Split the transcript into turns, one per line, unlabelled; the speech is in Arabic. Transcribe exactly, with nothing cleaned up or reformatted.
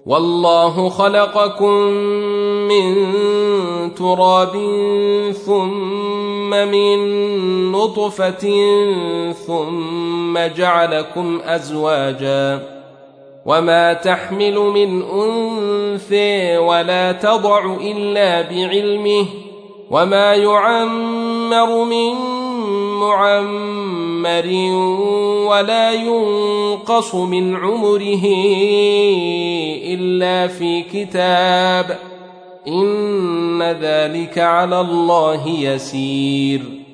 والله خلقكم من تراب ثم من نطفة ثم جعلكم أزواجا وما تحمل من أنثى ولا تضع إلا بعلمه وما يعمر من معمر ولا ينقص من عمره إلا في كتاب إن ذلك على الله يسير